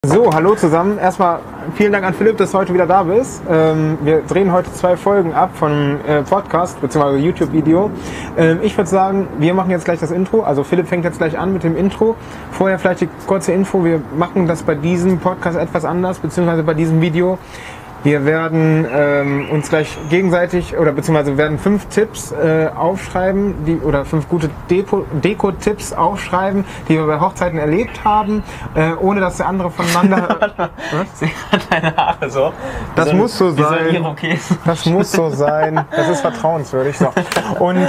So, hallo zusammen. Erstmal vielen Dank an Philipp, dass du heute wieder da bist. Wir drehen heute 2 Folgen ab von Podcast bzw. YouTube-Video. Ich würde sagen, wir machen jetzt gleich das Intro. Also Philipp fängt jetzt gleich an mit dem Intro. Vorher vielleicht die kurze Info. Wir machen das bei diesem Podcast etwas anders, beziehungsweise bei diesem Video. Wir werden uns gleich gegenseitig oder beziehungsweise werden 5 Tipps aufschreiben, oder 5 gute Deko-Tipps aufschreiben, die wir bei Hochzeiten erlebt haben, ohne dass der andere voneinander. Ich sehe gerade deine Haare so. Das muss so wie sein. So Irokesen. Das muss so sein. Das ist vertrauenswürdig. So. Und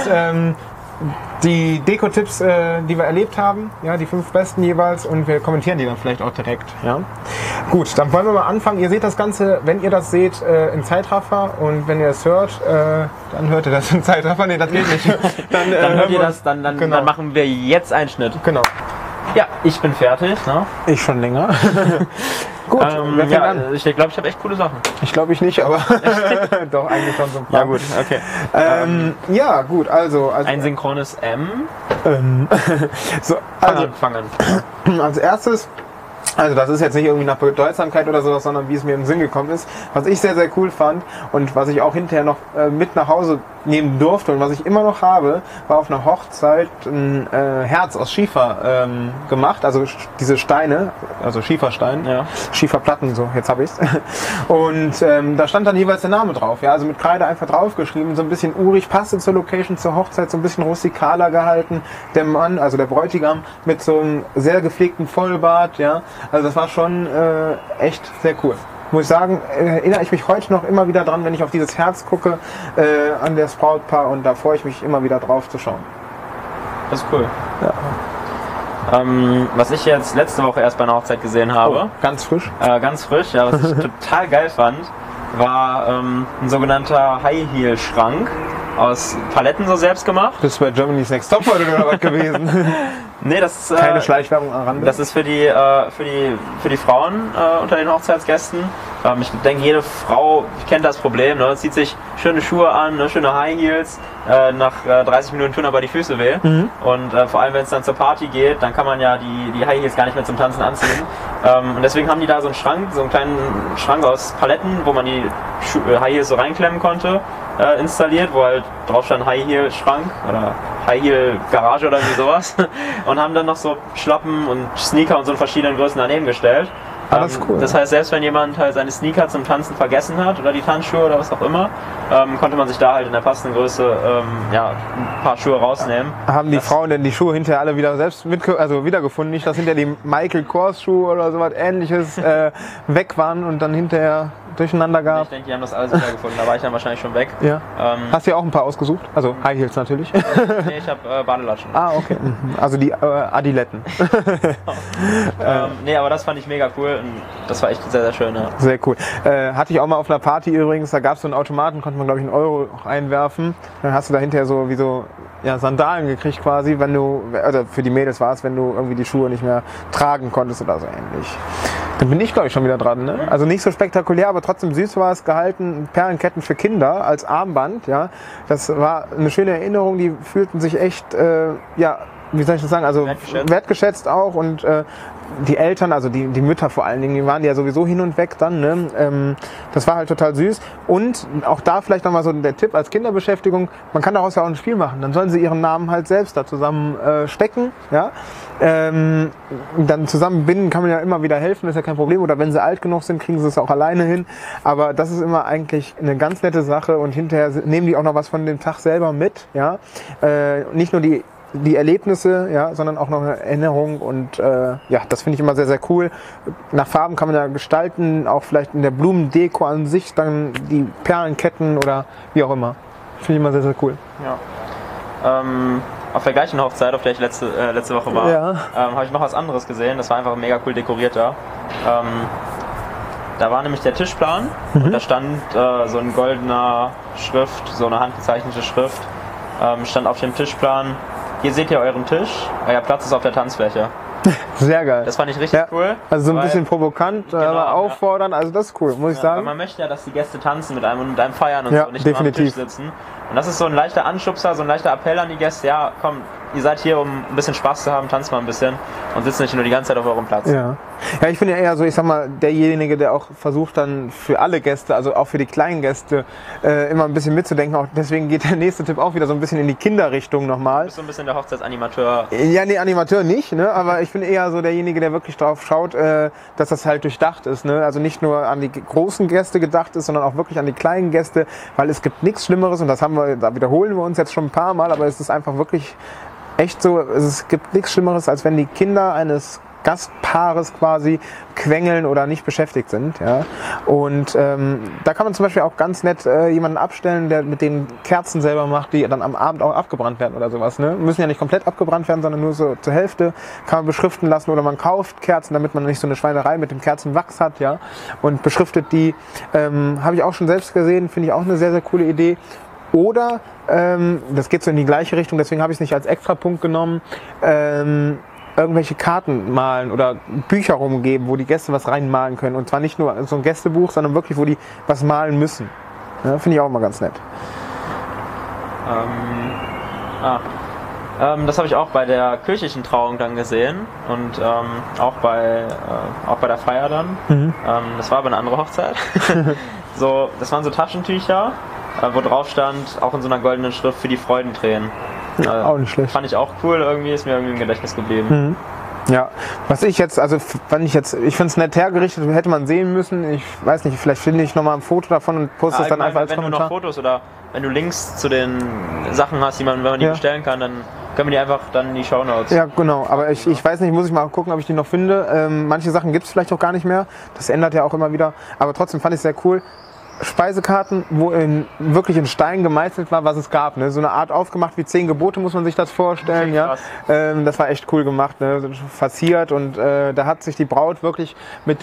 die Deko-Tipps, die wir erlebt haben, ja, die 5 besten jeweils, und wir kommentieren die dann vielleicht auch direkt. Ja. Gut, dann wollen wir mal anfangen. Ihr seht das Ganze, wenn ihr das seht, in Zeitraffer, und wenn ihr es hört, dann hört ihr das in Zeitraffer. Nee, das geht nicht. Dann hört ihr das, dann machen wir jetzt einen Schnitt. Genau. Ja, ich bin fertig. Ne? Ich schon länger. Gut, wer fängt an? Ich glaube, ich habe echt coole Sachen. Ich glaube ich nicht, aber doch, eigentlich schon so ein paar. Ja gut, okay. Ja, gut, also Ein synchrones M. so, Fangen. Als erstes, also das ist jetzt nicht irgendwie nach Bedeutsamkeit oder sowas, sondern wie es mir im Sinn gekommen ist, was ich sehr, sehr cool fand und was ich auch hinterher noch mit nach Hause nehmen durfte und was ich immer noch habe, war auf einer Hochzeit ein Herz aus Schiefer gemacht, also diese Steine, also Schieferstein, Ja. Schieferplatten, so, jetzt habe ich's. Und da stand dann jeweils der Name drauf, ja, also mit Kreide einfach draufgeschrieben, so ein bisschen urig, passte zur Location, zur Hochzeit, so ein bisschen rustikaler gehalten. Der Mann, also der Bräutigam, mit so einem sehr gepflegten Vollbart, ja, also das war schon echt sehr cool. Muss ich sagen, erinnere ich mich heute noch immer wieder dran, wenn ich auf dieses Herz gucke, an das Brautpaar, und da freue ich mich immer wieder drauf zu schauen. Das ist cool. Ja. Was ich jetzt letzte Woche erst bei einer Hochzeit gesehen habe, Ganz frisch. ganz frisch, ja, was ich total geil fand, war ein sogenannter High-Heel-Schrank aus Paletten so selbst gemacht. Das ist bei Germany's Next Topmodel oder was gewesen? Nee, das ist Keine Schleichwerbung am Rande. das ist für die Frauen unter den Hochzeitsgästen. Ich denke, jede Frau kennt das Problem, ne? Zieht sich schöne Schuhe an, ne? Schöne High Heels. Nach 30 Minuten tun aber die Füße weh. Und vor allem, wenn es dann zur Party geht, dann kann man ja die High Heels gar nicht mehr zum Tanzen anziehen. Und deswegen haben die da so einen Schrank, so einen kleinen Schrank aus Paletten, wo man die High Heels so reinklemmen konnte, installiert, wo halt drauf stand High Heel Schrank oder High Heel Garage oder irgendwie sowas. Und haben dann noch so Schlappen und Sneaker und so in verschiedenen Größen daneben gestellt. Das ist cool. Das heißt, selbst wenn jemand halt seine Sneaker zum Tanzen vergessen hat oder die Tanzschuhe oder was auch immer, konnte man sich da halt in der passenden Größe ein paar Schuhe rausnehmen. Haben die Frauen denn die Schuhe hinterher alle wieder selbst wiedergefunden? Nicht, dass hinterher die Michael Kors Schuhe oder sowas Ähnliches weg waren und dann hinterher durcheinander gab? Ich denke, die haben das alles wiedergefunden. Da war ich dann wahrscheinlich schon weg. Ja. Hast du ja auch ein paar ausgesucht? Also High Heels natürlich. Nee, ich habe Badelatschen. Ah, okay. Also die Adiletten. Nee, aber das fand ich mega cool und das war echt sehr, sehr schön. Ja. Sehr cool. Hatte ich auch mal auf einer Party übrigens, da gab es so einen Automaten, konnte man glaube ich 1 Euro einwerfen. Dann hast du da hinterher so wie so Sandalen gekriegt quasi, wenn du, also für die Mädels war es, wenn du irgendwie die Schuhe nicht mehr tragen konntest oder so ähnlich. Dann bin ich glaube ich schon wieder dran, ne? Also nicht so spektakulär, aber trotzdem süß war es gehalten. Perlenketten für Kinder als Armband, ja. Das war eine schöne Erinnerung, die fühlten sich echt, wie soll ich das sagen, also wertgeschätzt auch, und die Eltern, also die Mütter vor allen Dingen, die waren ja sowieso hin und weg dann, ne? Das war halt total süß, und auch da vielleicht nochmal so der Tipp als Kinderbeschäftigung, man kann daraus ja auch ein Spiel machen, dann sollen sie ihren Namen halt selbst da zusammen stecken, ja? Dann zusammen binden kann man ja immer wieder helfen, ist ja kein Problem, oder wenn sie alt genug sind, kriegen sie es auch alleine hin, aber das ist immer eigentlich eine ganz nette Sache, und hinterher nehmen die auch noch was von dem Tag selber mit, ja? Nicht nur die Erlebnisse, ja, sondern auch noch eine Erinnerung, und das finde ich immer sehr, sehr cool. Nach Farben kann man ja gestalten, auch vielleicht in der Blumendeko an sich, dann die Perlenketten oder wie auch immer. Finde ich immer sehr, sehr cool. Ja. Auf der gleichen Hochzeit, auf der ich letzte Woche war, habe ich noch was anderes gesehen. Das war einfach mega cool dekoriert da. Da war nämlich der Tischplan und da stand so ein goldener Schrift, so eine handgezeichnete Schrift, stand auf dem Tischplan: Hier seht ihr euren Tisch, euer Platz ist auf der Tanzfläche. Sehr geil. Das fand ich richtig cool. Also so ein bisschen provokant, aber auffordern, also das ist cool, muss ich sagen. Weil man möchte ja, dass die Gäste tanzen mit einem und mit einem feiern und so, nicht definitiv. nur am Tisch sitzen. Und das ist so ein leichter Anschubser, so ein leichter Appell an die Gäste, ja, komm, ihr seid hier, um ein bisschen Spaß zu haben, tanzt mal ein bisschen und sitzt nicht nur die ganze Zeit auf eurem Platz. Ja, ich bin ja eher so, ich sag mal, derjenige, der auch versucht dann für alle Gäste, also auch für die kleinen Gäste, immer ein bisschen mitzudenken. Auch deswegen geht der nächste Tipp auch wieder so ein bisschen in die Kinderrichtung nochmal. Du bist so ein bisschen der Hochzeitsanimateur. Ja, nee, Animateur nicht, ne? Aber ich bin eher so derjenige, der wirklich drauf schaut, dass das halt durchdacht ist. Ne? Also nicht nur an die großen Gäste gedacht ist, sondern auch wirklich an die kleinen Gäste, weil es gibt nichts Schlimmeres und da wiederholen wir uns jetzt schon ein paar Mal, aber es ist einfach wirklich echt so, es gibt nichts Schlimmeres, als wenn die Kinder eines Gastpaares quasi quengeln oder nicht beschäftigt sind. Ja? Und da kann man zum Beispiel auch ganz nett jemanden abstellen, der mit den Kerzen selber macht, die dann am Abend auch abgebrannt werden oder sowas. Ne? Müssen ja nicht komplett abgebrannt werden, sondern nur so zur Hälfte kann man beschriften lassen oder man kauft Kerzen, damit man nicht so eine Schweinerei mit dem Kerzenwachs hat, ja, und beschriftet die. Habe ich auch schon selbst gesehen, finde ich auch eine sehr, sehr coole Idee. Oder, das geht so in die gleiche Richtung, deswegen habe ich es nicht als Extrapunkt genommen, irgendwelche Karten malen oder Bücher rumgeben, wo die Gäste was reinmalen können. Und zwar nicht nur so ein Gästebuch, sondern wirklich, wo die was malen müssen. Ja, finde ich auch immer ganz nett. Das habe ich auch bei der kirchlichen Trauung dann gesehen und auch bei der Feier dann. Das war aber eine andere Hochzeit. So, das waren so Taschentücher, wo drauf stand, auch in so einer goldenen Schrift, für die Freudentränen. Auch nicht schlecht. Fand ich auch cool, irgendwie ist mir irgendwie im Gedächtnis geblieben. Ja, was ich jetzt, also ich finde es nett hergerichtet, hätte man sehen müssen. Ich weiß nicht, vielleicht finde ich nochmal ein Foto davon und poste es dann einfach als Kommentar. Wenn du noch Fotos oder wenn du Links zu den Sachen hast, wenn man die bestellen kann, dann können wir die einfach dann in die Shownotes. Ja, genau, aber ich weiß nicht, muss ich mal gucken, ob ich die noch finde. Manche Sachen gibt es vielleicht auch gar nicht mehr, das ändert ja auch immer wieder, aber trotzdem fand ich es sehr cool. Speisekarten, wo wirklich in Stein gemeißelt war, was es gab. Ne? So eine Art aufgemacht wie 10 Gebote, muss man sich das vorstellen. Ja? Das war echt cool gemacht, ne? Verziert und da hat sich die Braut wirklich mit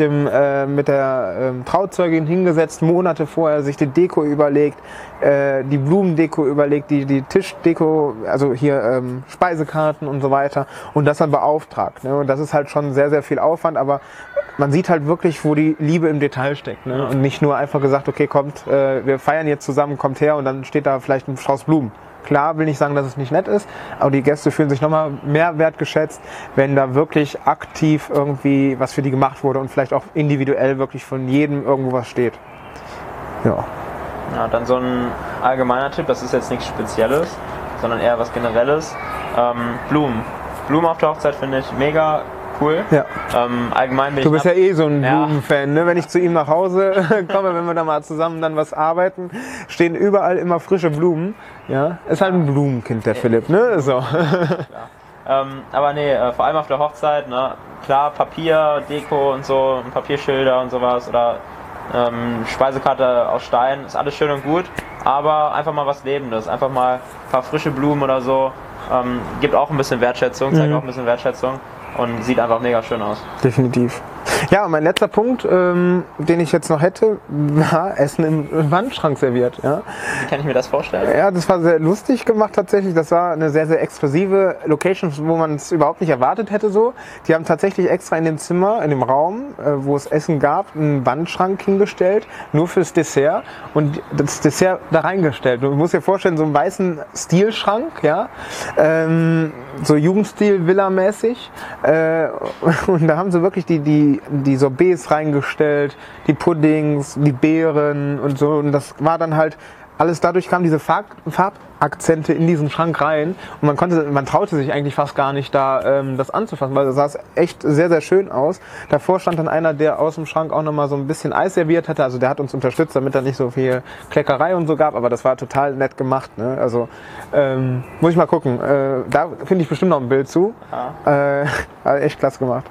der Trauzeugin hingesetzt, Monate vorher sich die Deko überlegt, die Blumendeko überlegt, die Tischdeko, also hier Speisekarten und so weiter und das dann beauftragt. Ne? Und das ist halt schon sehr, sehr viel Aufwand, aber man sieht halt wirklich, wo die Liebe im Detail steckt. Ne? Und nicht nur einfach gesagt, okay, kommt, wir feiern jetzt zusammen, kommt her und dann steht da vielleicht ein Strauß Blumen. Klar, will nicht sagen, dass es nicht nett ist, aber die Gäste fühlen sich nochmal mehr wertgeschätzt, wenn da wirklich aktiv irgendwie was für die gemacht wurde und vielleicht auch individuell wirklich von jedem irgendwo was steht. Ja. Ja, dann so ein allgemeiner Tipp, das ist jetzt nichts Spezielles, sondern eher was Generelles. Blumen. Blumen auf der Hochzeit finde ich mega cool. Ja. Allgemein bin ich. Du bist ja eh so ein Blumenfan, ne? Wenn ich zu ihm nach Hause komme, wenn wir da mal zusammen dann was arbeiten, stehen überall immer frische Blumen. Ja, ist halt ein Blumenkind, der Philipp, ne? So. Aber nee, vor allem auf der Hochzeit, ne? Klar, Papier, Deko und so, Papierschilder und sowas oder Speisekarte aus Stein, ist alles schön und gut, aber einfach mal was Lebendes, einfach mal ein paar frische Blumen oder so, gibt auch ein bisschen Wertschätzung, zeigt auch ein bisschen Wertschätzung und sieht einfach mega schön aus. Definitiv. Ja, und mein letzter Punkt, den ich jetzt noch hätte, war Essen im Wandschrank serviert. Ja. Wie kann ich mir das vorstellen? Ja, das war sehr lustig gemacht tatsächlich. Das war eine sehr, sehr exklusive Location, wo man es überhaupt nicht erwartet hätte so. Die haben tatsächlich extra in dem Zimmer, in dem Raum, wo es Essen gab, einen Wandschrank hingestellt, nur fürs Dessert und das Dessert da reingestellt. Du musst dir vorstellen, so einen weißen Stilschrank, ja, so Jugendstil, Villa-mäßig. Und da haben sie wirklich die Sorbets reingestellt, die Puddings, die Beeren und so. Und das war dann halt alles, dadurch kamen diese Farbakzente in diesen Schrank rein. Und man traute sich eigentlich fast gar nicht, da das anzufassen, weil das sah echt sehr, sehr schön aus. Davor stand dann einer, der aus dem Schrank auch nochmal so ein bisschen Eis serviert hatte. Also der hat uns unterstützt, damit da nicht so viel Kleckerei und so gab. Aber das war total nett gemacht. Ne? Also muss ich mal gucken. Da finde ich bestimmt noch ein Bild zu. Also echt klasse gemacht.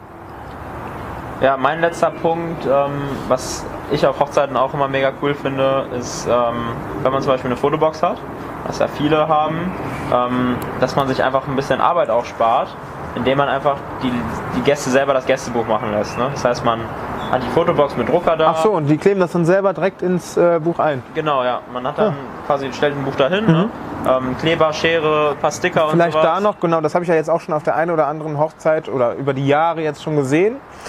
Ja, mein letzter Punkt, was ich auf Hochzeiten auch immer mega cool finde, ist, wenn man zum Beispiel eine Fotobox hat, was ja viele haben, dass man sich einfach ein bisschen Arbeit auch spart, indem man einfach die Gäste selber das Gästebuch machen lässt. Ne? Das heißt, man hat die Fotobox mit Drucker da. Ach so, und die kleben das dann selber direkt ins Buch ein? Genau, ja. Man hat dann stellt ein Buch dahin, ne? Kleber, Schere, ein paar Sticker und vielleicht sowas. da noch, genau, das habe ich ja jetzt auch schon auf der einen oder anderen Hochzeit oder über die Jahre jetzt schon gesehen.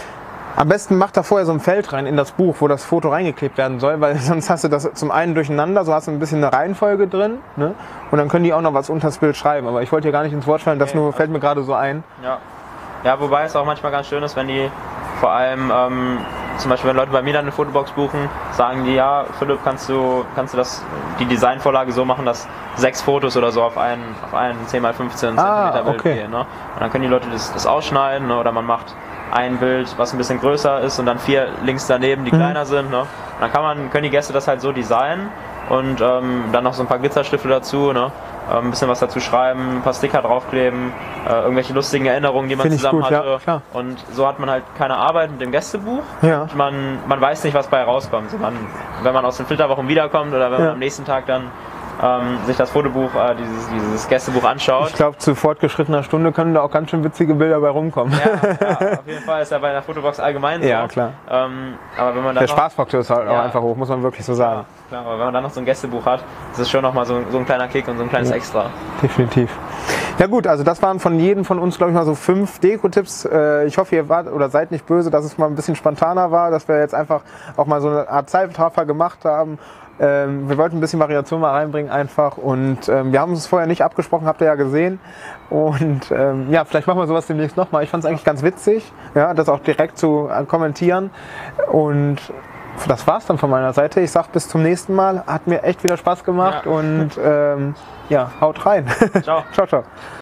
Am besten macht da vorher so ein Feld rein in das Buch, wo das Foto reingeklebt werden soll, weil sonst hast du das zum einen durcheinander, so hast du ein bisschen eine Reihenfolge drin, ne? Und dann können die auch noch was unter das Bild schreiben. Aber ich wollte hier gar nicht ins Wort fallen, das nur fällt mir gerade so ein. Ja, wobei es auch manchmal ganz schön ist, wenn die vor allem, zum Beispiel wenn Leute bei mir dann eine Fotobox buchen, sagen die, ja, Philipp, kannst du die Designvorlage so machen, dass 6 Fotos oder so auf einen 10x15 cm Bild gehen. Ne? Und dann können die Leute das ausschneiden, ne? Oder man macht ein Bild, was ein bisschen größer ist und dann 4 links daneben, die kleiner sind. Ne? Und dann können die Gäste das halt so designen und dann noch so ein paar Glitzerstifte dazu, ne? Ein bisschen was dazu schreiben, ein paar Sticker draufkleben, irgendwelche lustigen Erinnerungen, die man zusammen hatte. Ja, und so hat man halt keine Arbeit mit dem Gästebuch. Ja. Und man weiß nicht, was bei rauskommt. Wenn man aus den Filterwochen wiederkommt oder wenn man am nächsten Tag dann sich das Fotobuch, dieses Gästebuch anschaut. Ich glaube, zu fortgeschrittener Stunde können da auch ganz schön witzige Bilder bei rumkommen. Ja, auf jeden Fall ist ja bei der Fotobox allgemein so. Ja, klar. Aber wenn man dann der Spaßfaktor ist halt auch einfach hoch, muss man wirklich so sagen. Klar, aber wenn man dann noch so ein Gästebuch hat, ist es schon nochmal so ein kleiner Kick und so ein kleines Extra. Definitiv. Ja gut, also das waren von jedem von uns, glaube ich, mal so 5 Deko-Tipps. Ich hoffe, ihr wart oder seid nicht böse, dass es mal ein bisschen spontaner war, dass wir jetzt einfach auch mal so eine Art Zeitraffer gemacht haben. Wir wollten ein bisschen Variation mal reinbringen einfach und wir haben uns vorher nicht abgesprochen, habt ihr ja gesehen. Und ja, vielleicht machen wir sowas demnächst nochmal. Ich fand es eigentlich ganz witzig, ja, das auch direkt zu kommentieren. Und das war's dann von meiner Seite. Ich sag bis zum nächsten Mal. Hat mir echt wieder Spaß gemacht und ja, haut rein. Ciao. Ciao, ciao.